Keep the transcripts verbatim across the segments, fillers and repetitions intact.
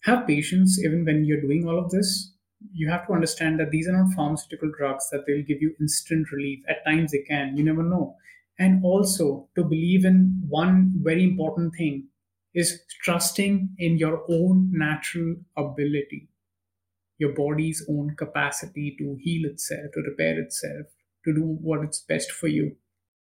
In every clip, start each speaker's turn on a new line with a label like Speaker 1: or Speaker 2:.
Speaker 1: have patience even when you're doing all of this. You have to understand that these are not pharmaceutical drugs that they'll give you instant relief. At times they can, you never know. And also to believe in one very important thing is trusting in your own natural ability, your body's own capacity to heal itself, to repair itself, to do what is best for you.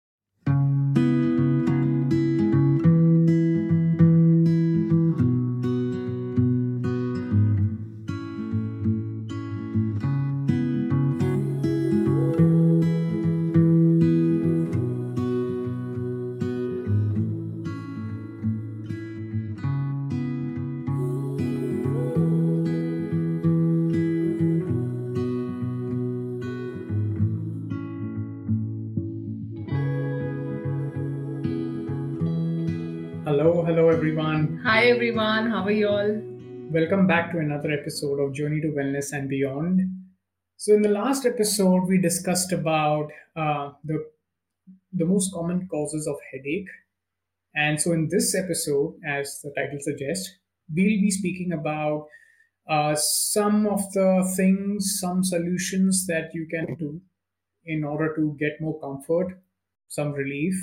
Speaker 1: Hello, hello everyone.
Speaker 2: Hi everyone, how are you all?
Speaker 1: Welcome back to another episode of Journey to Wellness and Beyond. So, in the last episode, we discussed about uh, the the most common causes of headache, and so in this episode, as the title suggests, we'll be speaking about uh, some of the things, some solutions that you can do in order to get more comfort, some relief.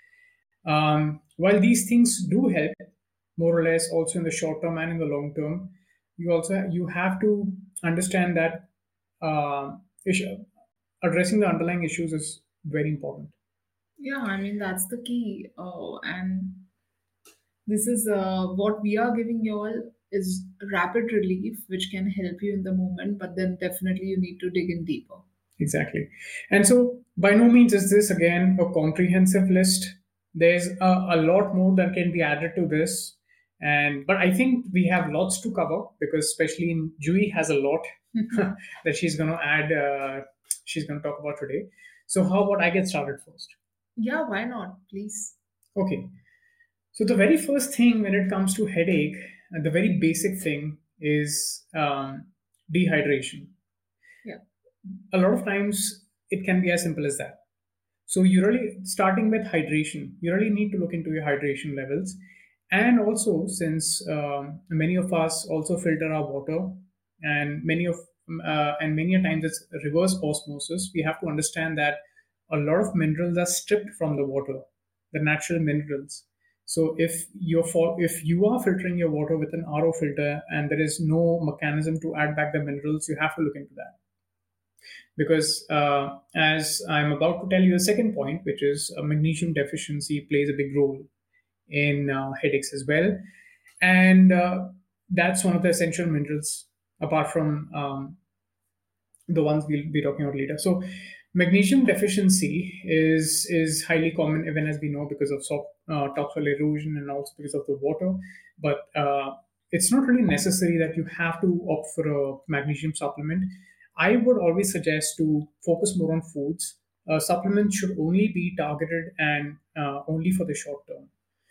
Speaker 1: Um, while these things do help, more or less, also in the short term and in the long term, you also you have to understand that uh, issue, addressing the underlying issues is very important.
Speaker 2: Yeah, I mean, that's the key. Uh, and this is uh, what we are giving you all is rapid relief, which can help you in the moment, but then definitely you need to dig in deeper.
Speaker 1: Exactly. And so, by no means is this again a comprehensive list. There's a, a lot more that can be added to this. And but I think we have lots to cover because especially in Jui has a lot that she's going to add. Uh, she's going to talk about today. So how about I get started first?
Speaker 2: Yeah, why not? Please.
Speaker 1: Okay. So the very first thing when it comes to headache, uh, the very basic thing is um, dehydration.
Speaker 2: Yeah.
Speaker 1: A lot of times it can be as simple as that. So you really starting with hydration. You really need to look into your hydration levels, and also since um, many of us also filter our water, and many of uh, and many a times it's reverse osmosis. We have to understand that a lot of minerals are stripped from the water, the natural minerals. So if you're for, if you are filtering your water with an R O filter and there is no mechanism to add back the minerals, you have to look into that because uh, as I'm about to tell you the second point, which is uh, magnesium deficiency plays a big role in uh, headaches as well, and uh, that's one of the essential minerals apart from um, the ones we'll be talking about later. So magnesium deficiency is is highly common even as we know because of soft, uh, topsoil erosion and also because of the water, but uh, it's not really necessary that you have to opt for a magnesium supplement. I would always suggest to focus more on foods. Uh, supplements should only be targeted and uh, only for the short term.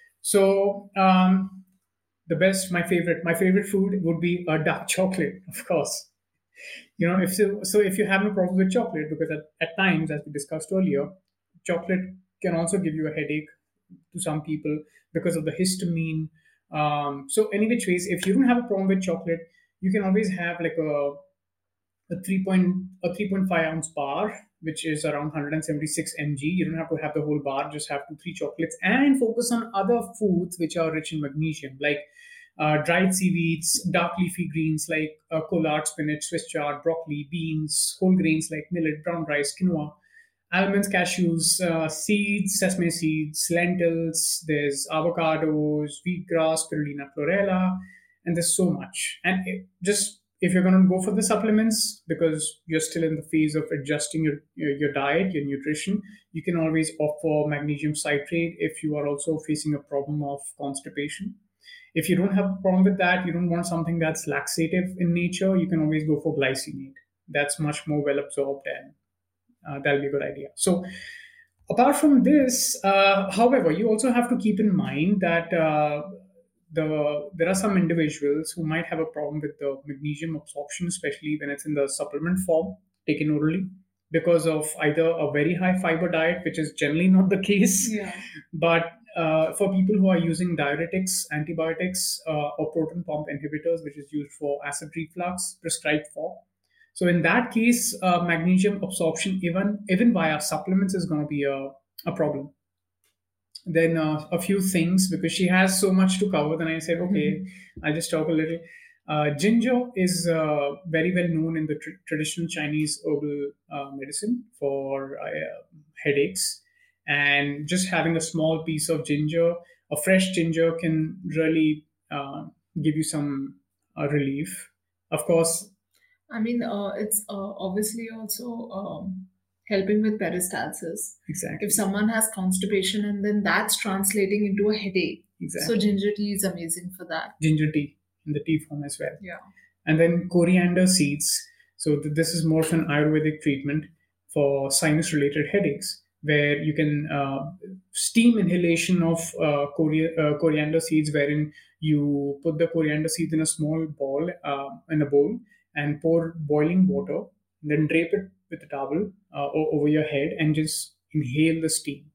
Speaker 1: So um, the best, my favorite, my favorite food would be a dark chocolate, of course. You know, if so, so if you have no problem with chocolate, because at, at times, as we discussed earlier, chocolate can also give you a headache to some people because of the histamine. Um, so any which ways, if you don't have a problem with chocolate, you can always have like a a three point a three point five ounce bar, which is around one hundred seventy-six milligrams. You don't have to have the whole bar; just have two three chocolates, and focus on other foods which are rich in magnesium, like uh, dried seaweeds, dark leafy greens like uh, collard, spinach, Swiss chard, broccoli, beans, whole grains like millet, brown rice, quinoa, almonds, cashews, uh, seeds, sesame seeds, lentils. There's avocados, wheatgrass, spirulina chlorella, and there's so much. And it, just if you're going to go for the supplements because you're still in the phase of adjusting your, your your diet, your nutrition, you can always opt for magnesium citrate if you are also facing a problem of constipation. If you don't have a problem with that, you don't want something that's laxative in nature, you can always go for glycinate. That's much more well absorbed and uh, that'll be a good idea. So, apart from this, uh, however, you also have to keep in mind that uh, the there are some individuals who might have a problem with the magnesium absorption, especially when it's in the supplement form taken orally, because of either a very high fiber diet, which is generally not the case,
Speaker 2: Yeah.
Speaker 1: but uh, for people who are using diuretics, antibiotics, uh, or proton pump inhibitors, which is used for acid reflux, prescribed for. So in that case, uh, magnesium absorption, even even via supplements, is going to be a, a problem. Then uh, a few things, because she has so much to cover. Then I said, okay, I'll just talk a little. Uh, ginger is uh, very well known in the tr- traditional Chinese herbal uh, medicine for uh, headaches. And just having a small piece of ginger, a fresh ginger, can really uh, give you some uh, relief. Of course,
Speaker 2: I mean, uh, it's uh, obviously also um, helping with peristalsis.
Speaker 1: exactly,
Speaker 2: If someone has constipation and then that's translating into a headache, so
Speaker 1: exactly,
Speaker 2: ginger tea is amazing for that.
Speaker 1: ginger tea in the tea form as well.
Speaker 2: Yeah.
Speaker 1: And then coriander seeds. So th- this is more of an Ayurvedic treatment for sinus-related headaches, where you can uh, steam inhalation of uh, cori- uh, coriander seeds, wherein you put the coriander seeds in a small ball, uh, in a bowl, and pour boiling water, then drape it with a towel uh, o- over your head, and just inhale the steam.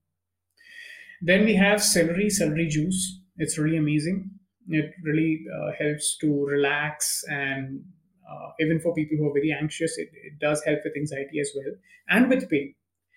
Speaker 1: Then we have celery, celery juice. It's really amazing. It really uh, helps to relax, and uh, even for people who are very anxious, it, it does help with anxiety as well and with pain.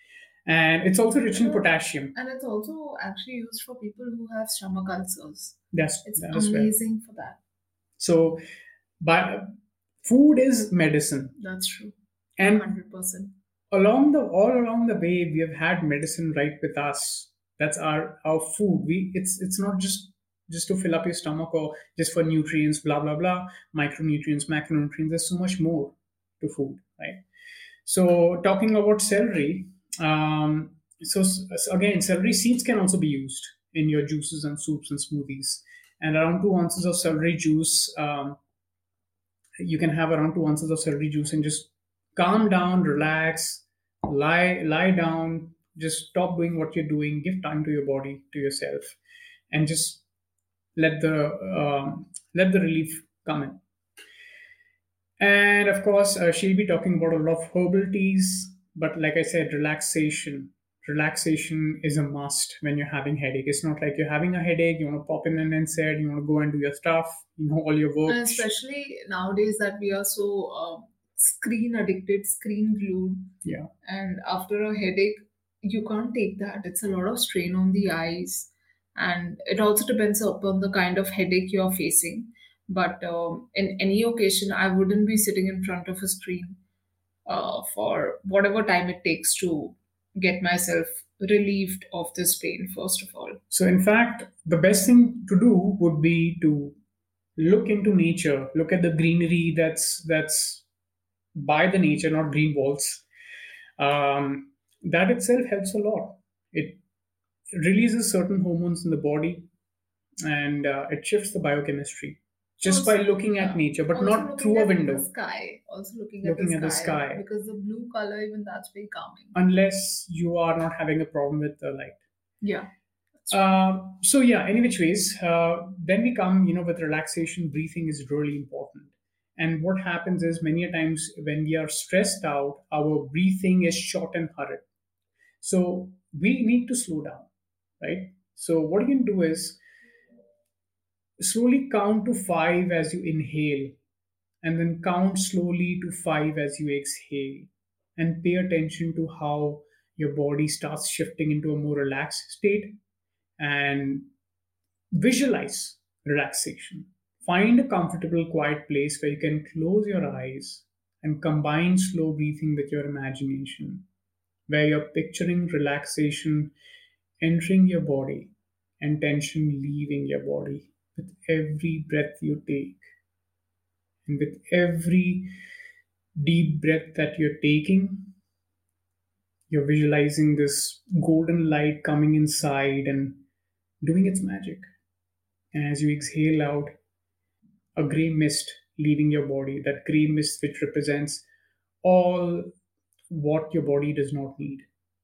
Speaker 1: And it's also rich
Speaker 2: And,
Speaker 1: in
Speaker 2: uh,
Speaker 1: potassium.
Speaker 2: and it's also actually used for people who have stomach ulcers.
Speaker 1: That's
Speaker 2: It's
Speaker 1: that as well.
Speaker 2: amazing for that.
Speaker 1: So, but food is medicine,
Speaker 2: That's true.
Speaker 1: and
Speaker 2: one hundred percent.
Speaker 1: along the all along the way, we have had medicine right with us. That's our our food. We it's it's not just just to fill up your stomach or just for nutrients, blah blah blah, micronutrients, macronutrients. There's so much more to food, right? So talking about celery, um, so s- again, celery seeds can also be used in your juices and soups and smoothies. And around two ounces of celery juice, um, you can have around two ounces of celery juice and just calm down, relax, lie lie down, just stop doing what you're doing, give time to your body, to yourself, and just let the um, let the relief come in. And of course, uh, she'll be talking about a lot of herbal teas. But like I said, relaxation. Relaxation is a must when you're having headache. It's not like you're having a headache, you want to pop in and then said, you want to go and do your stuff, you know, all your
Speaker 2: And
Speaker 1: work.
Speaker 2: especially nowadays that we are so um, screen addicted, screen glued,
Speaker 1: Yeah.
Speaker 2: and after a headache, you can't take that. It's a lot of strain on the eyes, and it also depends upon the kind of headache you're facing. But um, in any occasion, I wouldn't be sitting in front of a screen uh, for whatever time it takes to get myself relieved of this pain, first of all.
Speaker 1: So, in fact, the best thing to do would be to look into nature, look at the greenery that's that's by the nature, not green walls. Um, that itself helps a lot. It releases certain hormones in the body, and uh, it shifts the biochemistry just by
Speaker 2: Also,
Speaker 1: looking at
Speaker 2: yeah.
Speaker 1: nature, but
Speaker 2: Also
Speaker 1: not
Speaker 2: looking
Speaker 1: through a
Speaker 2: at the
Speaker 1: window,
Speaker 2: sky. Also looking at the
Speaker 1: looking at the
Speaker 2: sky
Speaker 1: sky,
Speaker 2: because the blue color, even that's very calming.
Speaker 1: unless you are not having a problem with the light.
Speaker 2: Yeah.
Speaker 1: Uh, so yeah, any which ways, uh, then we come, you know, with relaxation, breathing is really important. And what happens is many a times when we are stressed out, our breathing is short and hurried. So we need to slow down, right? So what you can do is slowly count to five as you inhale, and then count slowly to five as you exhale, and pay attention to how your body starts shifting into a more relaxed state, and visualize relaxation. Find a comfortable, quiet place where you can close your eyes and combine slow breathing with your imagination, where you're picturing relaxation entering your body and tension leaving your body with every breath you take. And with every deep breath that you're taking, you're visualizing this golden light coming inside and doing its magic. And as you exhale out, a gray mist leaving your body, that gray mist which represents all what your body does not need.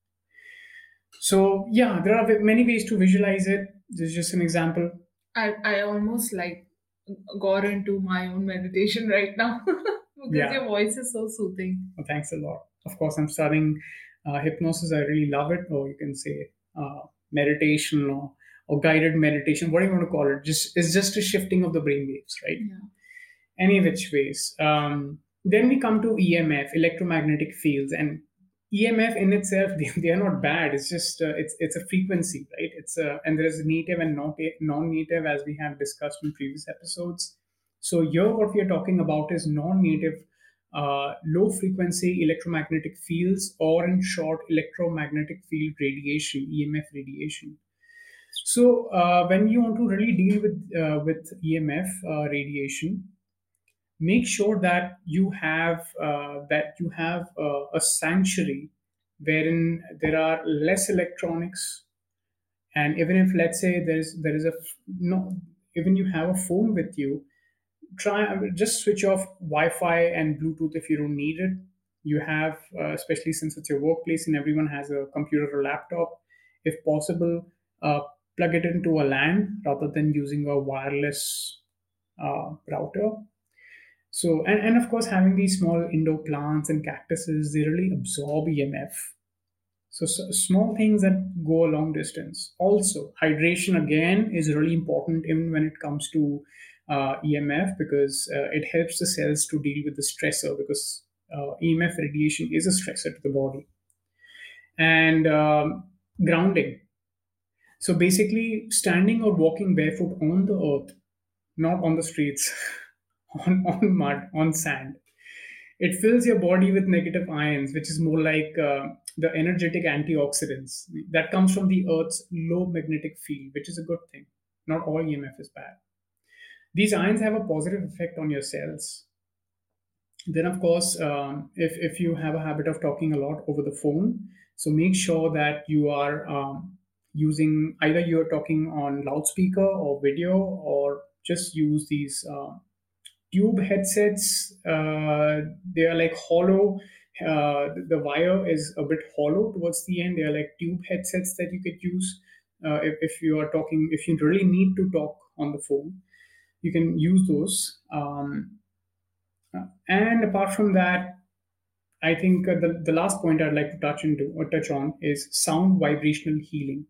Speaker 1: So, yeah, there are many ways to visualize it. This is just an example.
Speaker 2: I, I almost like got into my own meditation right now because
Speaker 1: Yeah,
Speaker 2: your voice is so soothing.
Speaker 1: well, thanks a lot. Of course, I'm studying uh, hypnosis. I really love it, or you can say uh, meditation, or or guided meditation, what do you want to call it? Just it's just a shifting of the brain waves, right?
Speaker 2: Yeah.
Speaker 1: Any which ways. Um, then we come to E M F, electromagnetic fields, and E M F in itself, they, they are not bad. It's just uh, it's it's a frequency, right? It's a, and there is native and non non-native, as we have discussed in previous episodes. So here, what we are talking about is non-native, uh, low frequency electromagnetic fields, or in short, electromagnetic field radiation, E M F radiation. So uh, when you want to really deal with uh, with E M F uh, radiation, make sure that you have uh, that you have uh, a sanctuary wherein there are less electronics, and even if, let's say, there's there is a f- no even you have a phone with you, try just switch off Wi-Fi and Bluetooth if you don't need it. You have uh, especially since it's your workplace and everyone has a computer or laptop, if possible, uh, plug it into a LAN rather than using a wireless uh, router. So, and, and of course, having these small indoor plants and cactuses, they really absorb E M F. So, s small things that go a long distance. Also, hydration again is really important even when it comes to uh, E M F, because uh, it helps the cells to deal with the stressor, because uh, E M F radiation is a stressor to the body. And um, grounding. So basically, standing or walking barefoot on the earth, not on the streets, on, on mud, on sand. It fills your body with negative ions, which is more like uh, the energetic antioxidants that comes from the Earth's low magnetic field, which is a good thing. Not all E M F is bad. These ions have a positive effect on your cells. Then, of course, um, if, if you have a habit of talking a lot over the phone, so make sure that you are um, using, either you're talking on loudspeaker or video, or just use these uh, tube headsets. Uh, they are like hollow. Uh, the wire is a bit hollow towards the end. They are like tube headsets that you could use uh, if, if you are talking, if you really need to talk on the phone. You can use those. Um, uh, and apart from that, I think uh, the, the last point I'd like to touch into or touch on is sound vibrational healing.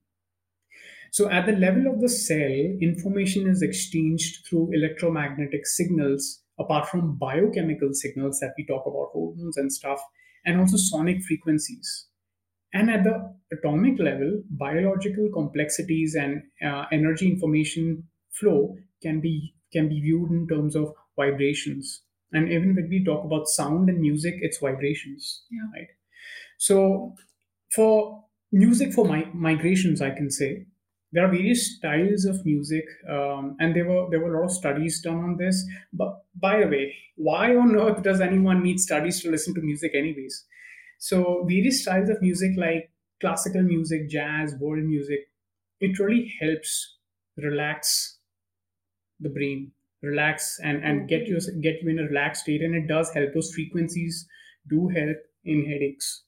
Speaker 1: So, at the level of the cell, information is exchanged through electromagnetic signals, apart from biochemical signals that we talk about, hormones and stuff, and also sonic frequencies. And at the atomic level, biological complexities and uh, energy information flow can be can be viewed in terms of vibrations. And even when we talk about sound and music, it's vibrations,
Speaker 2: Yeah.
Speaker 1: right? So, for music for mi- migrations, I can say there are various styles of music, um, and there were there were a lot of studies done on this. But by the way, why on earth does anyone need studies to listen to music, anyways? So, various styles of music like classical music, jazz, world music, it really helps relax the brain, relax and and get you get you in a relaxed state, and it does help. Those frequencies do help in headaches.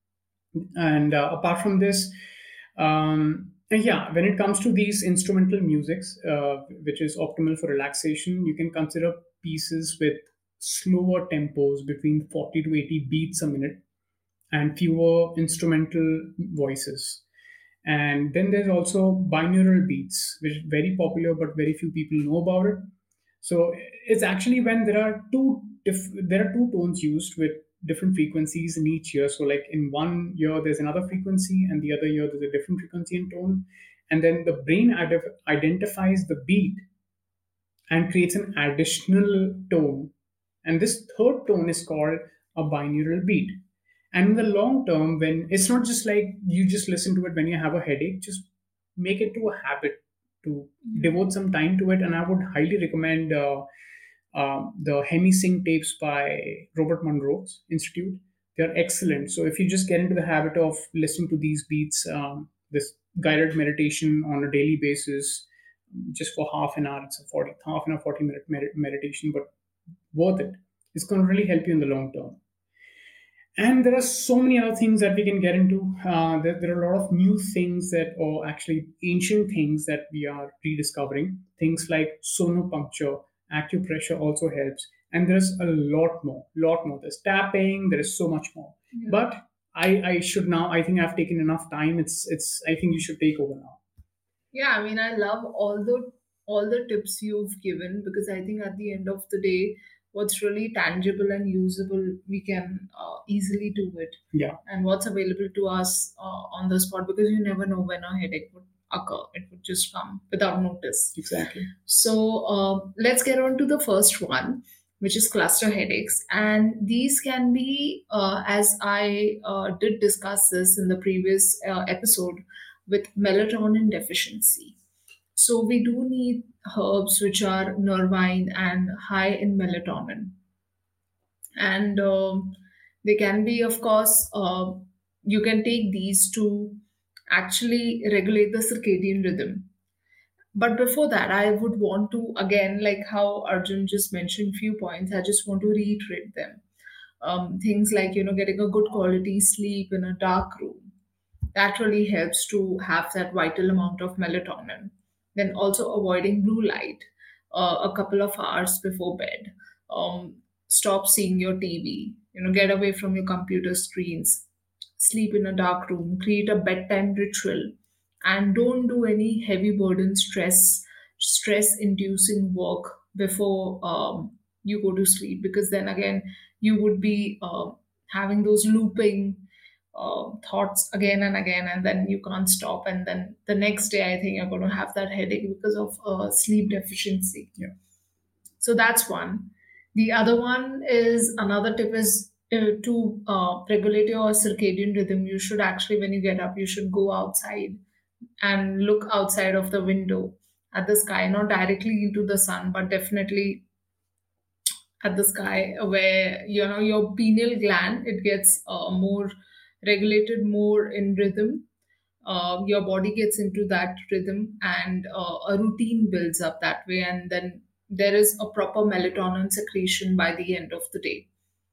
Speaker 1: And uh, apart from this, um, and yeah, when it comes to these instrumental musics, uh, which is optimal for relaxation, you can consider pieces with slower tempos between forty to eighty beats a minute and fewer instrumental voices. And then there's also binaural beats, which is very popular, but very few people know about it. So it's actually when there are two diff- there are two tones used with different frequencies in each ear. So like in one ear there's another frequency, and the other ear there's a different frequency and tone, and then the brain ident- identifies the beat and creates an additional tone. And this third tone is called a binaural beat. And in the long term, when it's not just like you just listen to it when you have a headache, just make it to a habit to devote some time to it. And I would highly recommend uh, uh, the Hemisync tapes by Robert Monroe's Institute. They're excellent. So if you just get into the habit of listening to these beats, um, this guided meditation on a daily basis, just for half an hour, it's a forty half an hour, forty minute med- meditation, but worth it. It's going to really help you in the long term. And there are so many other things that we can get into. Uh, there, there are a lot of new things that, or actually ancient things that we are rediscovering. Things like sonopuncture, acupressure also helps. And there's a lot more, lot more. There's tapping, there is so much more.
Speaker 2: Yeah.
Speaker 1: But I, I should now, I think I've taken enough time. It's, it's, I think you should take over now.
Speaker 2: Yeah, I mean, I love all the all the tips you've given, because I think at the end of the day, what's really tangible and usable, we can uh, easily do it,
Speaker 1: Yeah,
Speaker 2: and what's available to us uh, on the spot, because you never know when a headache would occur. It would just come without notice.
Speaker 1: exactly.
Speaker 2: So uh, let's get on to the first one, which is cluster headaches. And these can be, uh, as I uh, did discuss this in the previous uh, episode, with melatonin deficiency. So we do need herbs which are nervine and high in melatonin. And um, they can be, of course, uh, you can take these to actually regulate the circadian rhythm. But before that, I would want to, again, like how Arjun just mentioned few points, I just want to reiterate them. Um, things like, you know, getting a good quality sleep in a dark room, that really helps to have that vital amount of melatonin. Then also avoiding blue light uh, a couple of hours before bed. Um, Stop seeing your T V. You know, get away from your computer screens. Sleep in a dark room. Create a bedtime ritual, and don't do any heavy burden stress stress inducing work before um, you go to sleep, because then again you would be uh, having those looping uh, thoughts again and again, and then you can't stop, and then the next day I think you're going to have that headache because of uh, sleep deficiency.
Speaker 1: Yeah.
Speaker 2: So that's one. The other one is, another tip is uh, to uh, regulate your circadian rhythm. You should actually, when you get up, you should go outside and look outside of the window at the sky, not directly into the sun, but definitely at the sky, where you know your pineal gland, it gets uh, more regulated, more in rhythm. Uh, your body gets into that rhythm, and uh, a routine builds up that way, and then there is a proper melatonin secretion by the end of the day.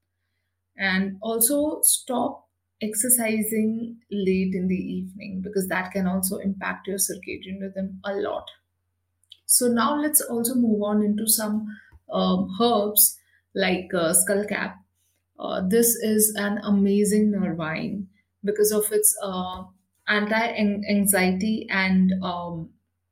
Speaker 2: And also stop exercising late in the evening, because that can also impact your circadian rhythm a lot. So now let's also move on into some um, herbs like uh, skullcap. Uh, this is an amazing nervine because of its uh, anti-anxiety and um,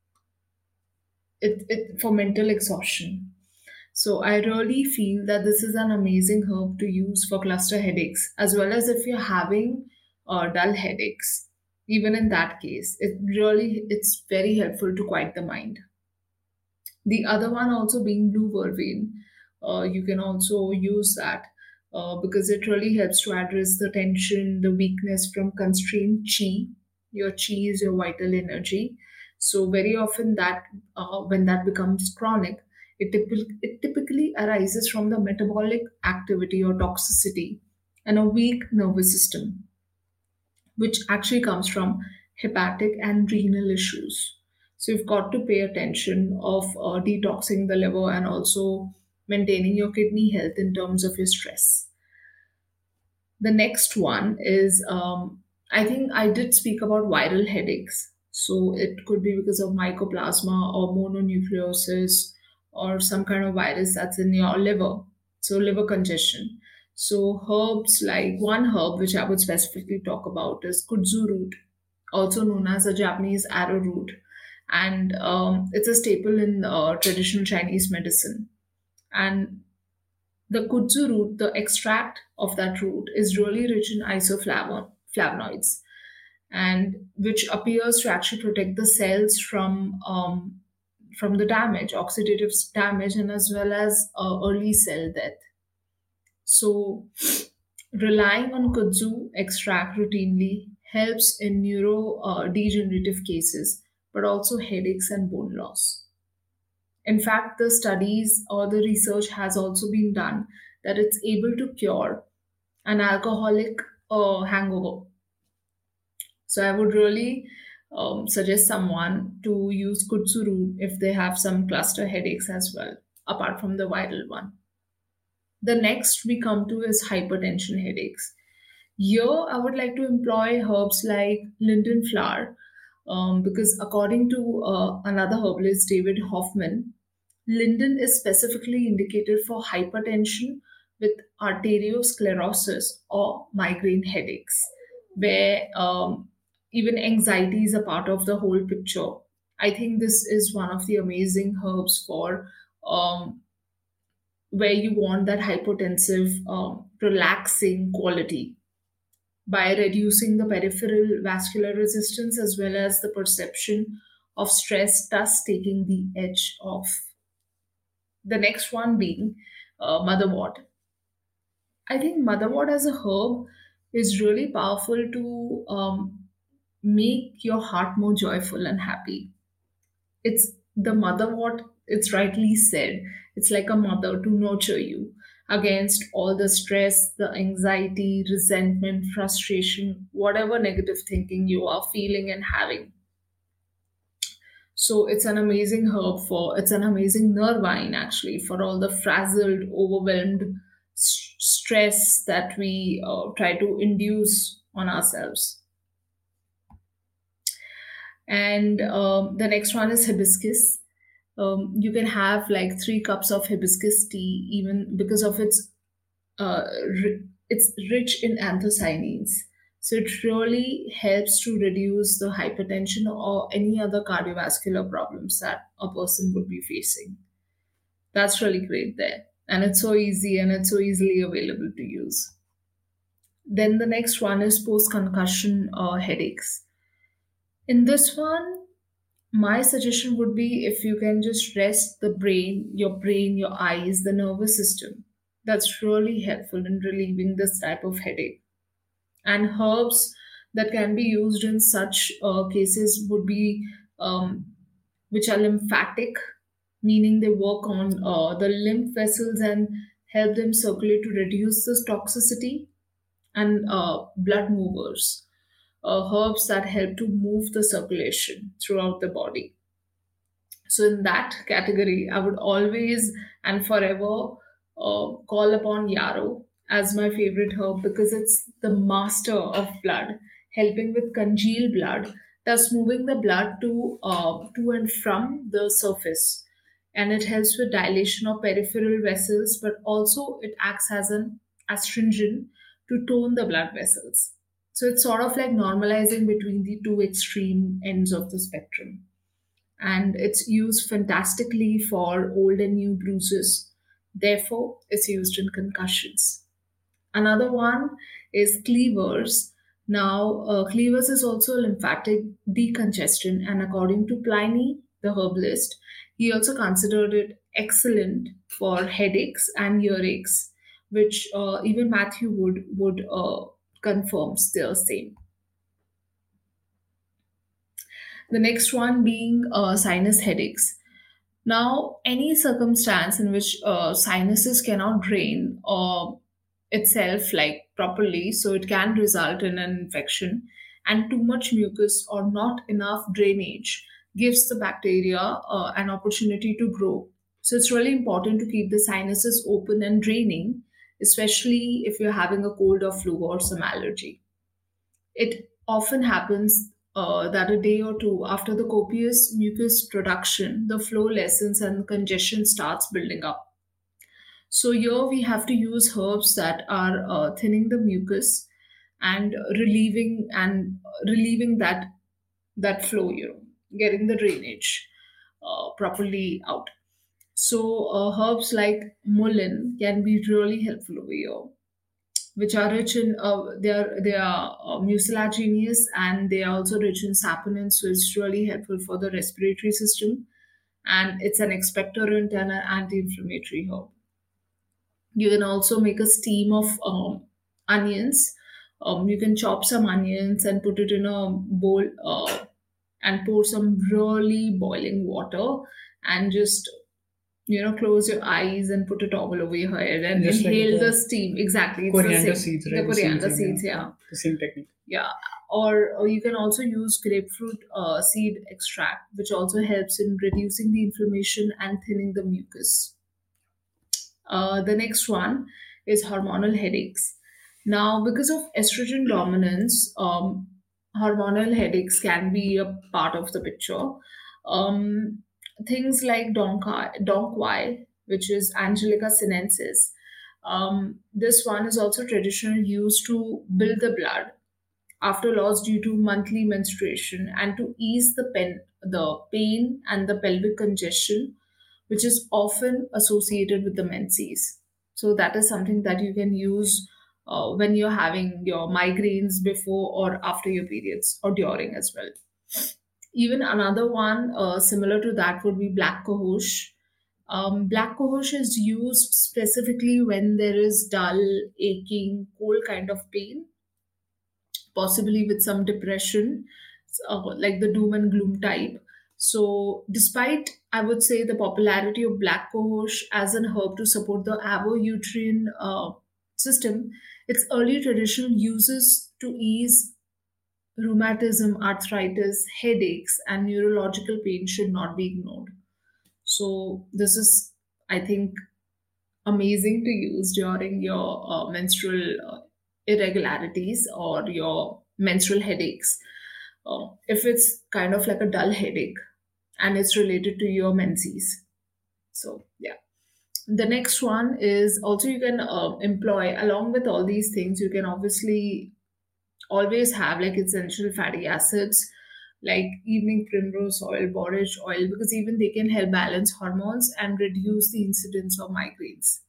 Speaker 2: it, it for mental exhaustion. So I really feel that this is an amazing herb to use for cluster headaches, as well as if you're having uh, dull headaches. Even in that case, it really it's very helpful to quiet the mind. The other one also being blue vervain. Uh, you can also use that uh, because it really helps to address the tension, the weakness from constrained chi. Your chi is your vital energy. So very often that uh, when that becomes chronic, it, typically, it typically arises from the metabolic activity or toxicity and a weak nervous system, which actually comes from hepatic and renal issues. So you've got to pay attention of uh, detoxing the liver and also maintaining your kidney health in terms of your stress. The next one is, um, I think I did speak about viral headaches. So it could be because of mycoplasma or mononucleosis or some kind of virus that's in your liver. So liver congestion. So herbs, like one herb which I would specifically talk about is kudzu root, also known as a Japanese arrowroot, and um, it's a staple in uh, traditional Chinese medicine. And the kudzu root, the extract of that root, is really rich in isoflavonoids, and which appears to actually protect the cells from um, from the damage, oxidative damage, and as well as uh, early cell death. So, relying on kudzu extract routinely helps in neurodegenerative cases, but also headaches and bone loss. In fact, the studies or the research has also been done that it's able to cure an alcoholic uh, hangover. So I would really um, suggest someone to use kudzu root if they have some cluster headaches as well, apart from the viral one. The next we come to is hypertension headaches. Here, I would like to employ herbs like linden flower, um, because according to uh, another herbalist, David Hoffman, linden is specifically indicated for hypertension with arteriosclerosis or migraine headaches, where um, even anxiety is a part of the whole picture. I think this is one of the amazing herbs for um, where you want that hypotensive, um, relaxing quality by reducing the peripheral vascular resistance as well as the perception of stress, thus taking the edge off. The next one being uh, motherwort. I think motherwort as a herb is really powerful to um, make your heart more joyful and happy. It's the mother, what it's rightly said. It's like a mother to nurture you against all the stress, the anxiety, resentment, frustration, whatever negative thinking you are feeling and having. So it's an amazing herb for, it's an amazing nervine actually for all the frazzled, overwhelmed s- stress that we uh, try to induce on ourselves. And um, the next one is hibiscus. Um, you can have like three cups of hibiscus tea, even because of its uh, ri- it's rich in anthocyanins. So it really helps to reduce the hypertension or any other cardiovascular problems that a person would be facing. That's really great there. And it's so easy and it's so easily available to use. Then the next one is post concussion uh, headaches. In this one, my suggestion would be if you can just rest the brain, your brain, your eyes, the nervous system. That's really helpful in relieving this type of headache. And herbs that can be used in such uh, cases would be um, which are lymphatic, meaning they work on uh, the lymph vessels and help them circulate to reduce the toxicity, and uh, blood movers, uh, herbs that help to move the circulation throughout the body. So, in that category, I would always and forever uh, call upon yarrow as my favorite herb because it's the master of blood, helping with congealed blood, thus moving the blood to uh, to and from the surface. And it helps with dilation of peripheral vessels, but also it acts as an astringent to tone the blood vessels. So it's sort of like normalizing between the two extreme ends of the spectrum, and it's used fantastically for old and new bruises. Therefore, it's used in concussions. Another one is cleavers. Now, uh, cleavers is also a lymphatic decongestant, and according to Pliny, the herbalist, he also considered it excellent for headaches and earaches, which uh, even Matthew would would uh, confirm still same. The next one being uh, sinus headaches. Now, any circumstance in which uh, sinuses cannot drain uh, itself like properly, so it can result in an infection, and too much mucus or not enough drainage gives the bacteria uh, an opportunity to grow. So it's really important to keep the sinuses open and draining, especially if you're having a cold or flu or some allergy. It often happens uh, that a day or two after the copious mucus production, the flow lessens and congestion starts building up. So here we have to use herbs that are uh, thinning the mucus and relieving and relieving that that flow, you know, getting the drainage uh, properly out. So uh, herbs like mullein can be really helpful over here, which are rich in uh, they are they are uh, mucilaginous, and they are also rich in saponins, so it's really helpful for the respiratory system, and it's an expectorant and an anti-inflammatory herb. You can also make a steam of um, onions. Um, you can chop some onions and put it in a bowl uh, and pour some really boiling water and just, you know, close your eyes and put a towel over your head and
Speaker 1: Just like
Speaker 2: inhale the
Speaker 1: the
Speaker 2: steam. Exactly, it's the
Speaker 1: coriander
Speaker 2: same.
Speaker 1: seeds,
Speaker 2: The
Speaker 1: right? The same
Speaker 2: coriander
Speaker 1: thing,
Speaker 2: seeds,
Speaker 1: yeah.
Speaker 2: yeah,
Speaker 1: Yeah. The same technique.
Speaker 2: yeah. Or, or you can also use grapefruit uh, seed extract, which also helps in reducing the inflammation and thinning the mucus. Uh, the next one is hormonal headaches. Now, because of estrogen dominance, um, hormonal headaches can be a part of the picture. Um, Things like donkai, donkwai, which is Angelica sinensis. Um, this one is also traditionally used to build the blood, after loss due to monthly menstruation, and to ease the pen, the pain and the pelvic congestion, which is often associated with the menses. So that is something that you can use uh, when you're having your migraines before or after your periods or during as well. Even another one uh, similar to that would be black cohosh. Um, black cohosh is used specifically when there is dull, aching, cold kind of pain, possibly with some depression, uh, like the doom and gloom type. So, despite I would say the popularity of black cohosh as an herb to support the avo-uterine uh, system, its early traditional uses to ease rheumatism, arthritis, headaches, and neurological pain should not be ignored. So, this is, I think, amazing to use during your uh, menstrual uh, irregularities or your menstrual headaches. Uh, if it's kind of like a dull headache and it's related to your menses. So, yeah. The next one is also you can uh, employ, along with all these things, you can obviously always have like essential fatty acids like evening primrose oil, borage oil, because even they can help balance hormones and reduce the incidence of migraines.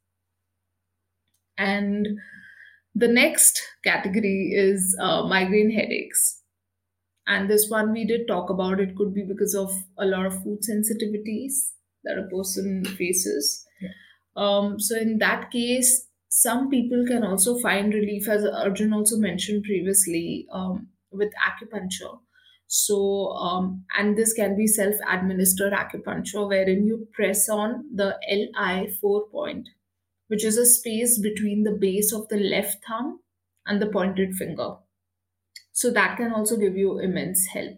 Speaker 2: And the next category is uh, migraine headaches. And this one we did talk about. It could be because of a lot of food sensitivities that a person faces. Um, so in that case, some people can also find relief, as Arjun also mentioned previously, um, with acupuncture. So, um, and this can be self-administered acupuncture, wherein you press on the L I four point, which is a space between the base of the left thumb and the pointed finger. So that can also give you immense help.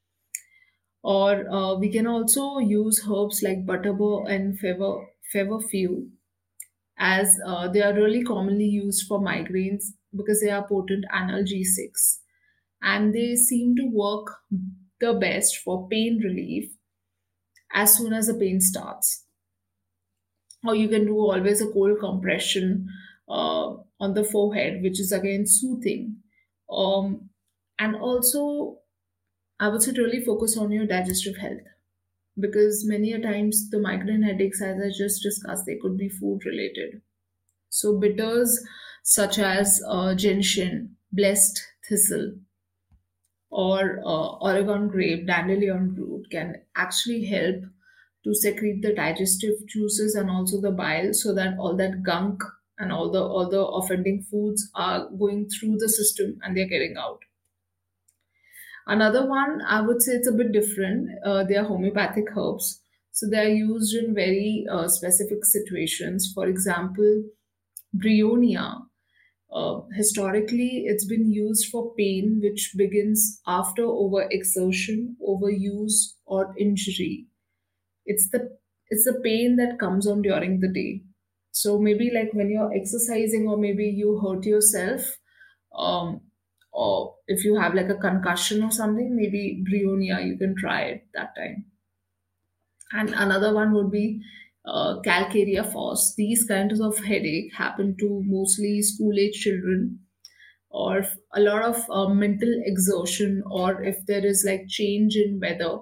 Speaker 2: Or uh, we can also use herbs like butterbur and fever, feverfew, as uh, they are really commonly used for migraines because they are potent analgesics and they seem to work the best for pain relief as soon as the pain starts. Or you can do always a cold compression uh, on the forehead, which is again soothing. Um, and also, I would say to really focus on your digestive health because many a times the migraine headaches, as I just discussed, they could be food related. So bitters such as uh, gentian, blessed thistle, or uh, Oregon grape, dandelion root can actually help to secrete the digestive juices and also the bile, so that all that gunk and all the all the offending foods are going through the system and they're getting out. Another one, I would say it's a bit different. Uh, they are homeopathic herbs. So they are used in very uh, specific situations. For example, bryonia. Uh, historically, it's been used for pain which begins after overexertion, overuse, or injury. It's the it's the pain that comes on during the day. So maybe like when you're exercising, or maybe you hurt yourself, um, or if you have like a concussion or something, maybe bryonia you can try it that time. And another one would be uh, calcarea fos. These kinds of headache happen to mostly school age children, or if a lot of uh, mental exertion, or if there is like change in weather,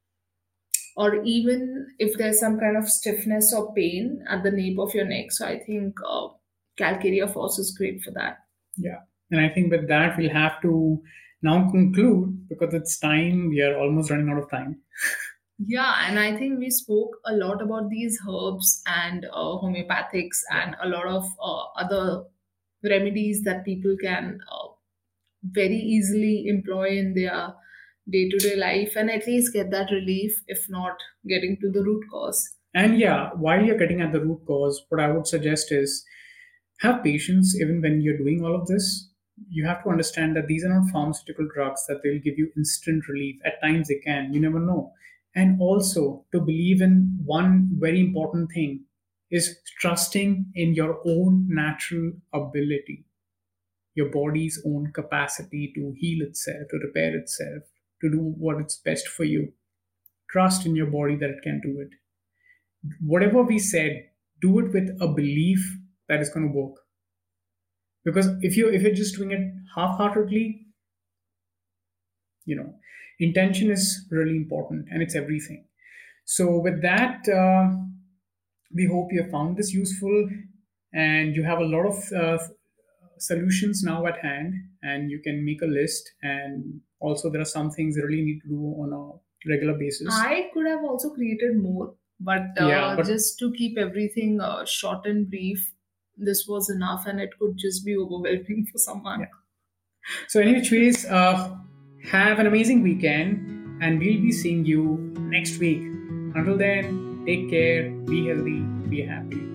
Speaker 2: or even if there's some kind of stiffness or pain at the nape of your neck. So I think uh, calcarea fos is great for that.
Speaker 1: Yeah. And I think with that, we'll have to now conclude because it's time. We are almost running out of time.
Speaker 2: Yeah, and I think we spoke a lot about these herbs and uh, homeopathics and a lot of uh, other remedies that people can uh, very easily employ in their day to day life and at least get that relief, if not getting to the root cause.
Speaker 1: And yeah, while you're getting at the root cause, what I would suggest is have patience even when you're doing all of this. You have to understand that these are not pharmaceutical drugs that they'll give you instant relief. At times they can, you never know. And also to believe in one very important thing is trusting in your own natural ability, your body's own capacity to heal itself, to repair itself, to do what is best for you. Trust in your body that it can do it. Whatever we said, do it with a belief that it's going to work. Because if you if you're just doing it half-heartedly, you know, intention is really important and it's everything. So with that, uh, we hope you have found this useful and you have a lot of uh, solutions now at hand, and you can make a list. And also, there are some things you really need to do on a regular basis.
Speaker 2: I could have also created more, but
Speaker 1: Yeah,
Speaker 2: uh,
Speaker 1: but
Speaker 2: just to keep everything uh, short and brief, this was enough, and it could just be overwhelming for someone.
Speaker 1: yeah. So, anyways, uh, have an amazing weekend, and we'll be seeing you next week. Until then, take care, be healthy, be happy.